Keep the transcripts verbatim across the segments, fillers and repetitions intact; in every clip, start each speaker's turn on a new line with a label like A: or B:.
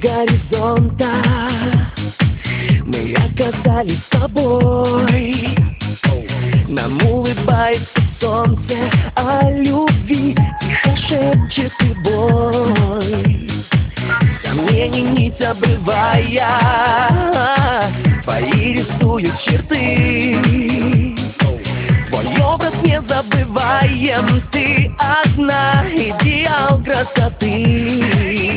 A: горизонта мы оказались с тобой. Нам улыбается солнце, о любви тихо шепчет и боль. Сомнений нить обрывая, твои рисуют черты. Твой образ не забываем, ты одна, идеал красоты.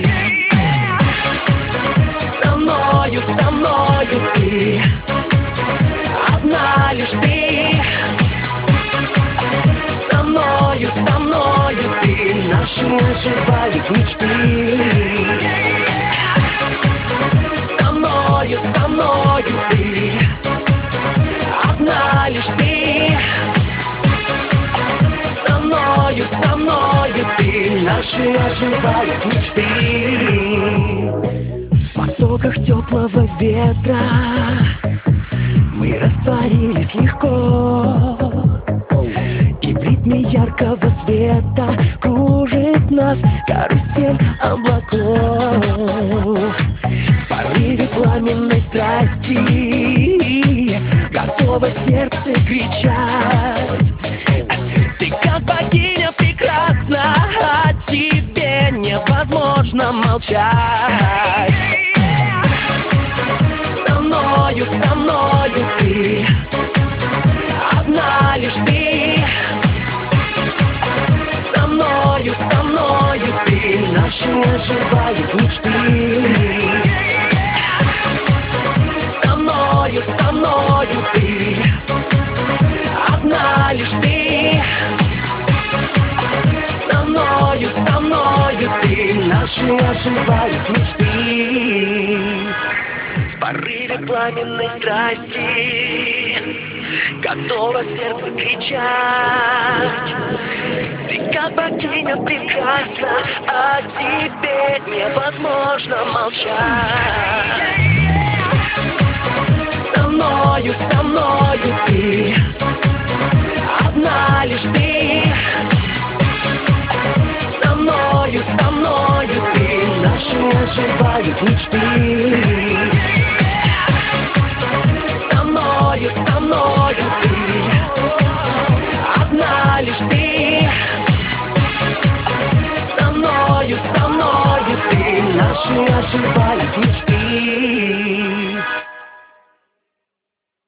A: Со мною, со мною ты, одна лишь ты. Со мною, со мною ты, наши оживают мечты. Со мною, со мною ты, одна лишь ты. Со мною, со мною ты, наши оживают мечты. В потоках теплого ветра мы растворились легко, и в ритме яркого света кружит нас карусель облаков. В порыве пламенной страсти готово сердце кричать. Ты как богиня прекрасна, о тебе невозможно молчать. Со мною, со мною ты, одна лишь ты. Со мною, со мною ты, наши оживают мечты. Со мною, со мною ты, одна лишь ты. Со мною, со мною ты, наши оживают мечты. В порыве пламенной страсти готово сердце кричать. Ты как богиня прекрасна, о тебе невозможно молчать. Со мною, со мною ты, одна лишь ты. Со мною, со мною ты, наши оживают мечты. Со мною, со мною ты, одна лишь ты. Со мною, со мною ты, наши оживают мечты.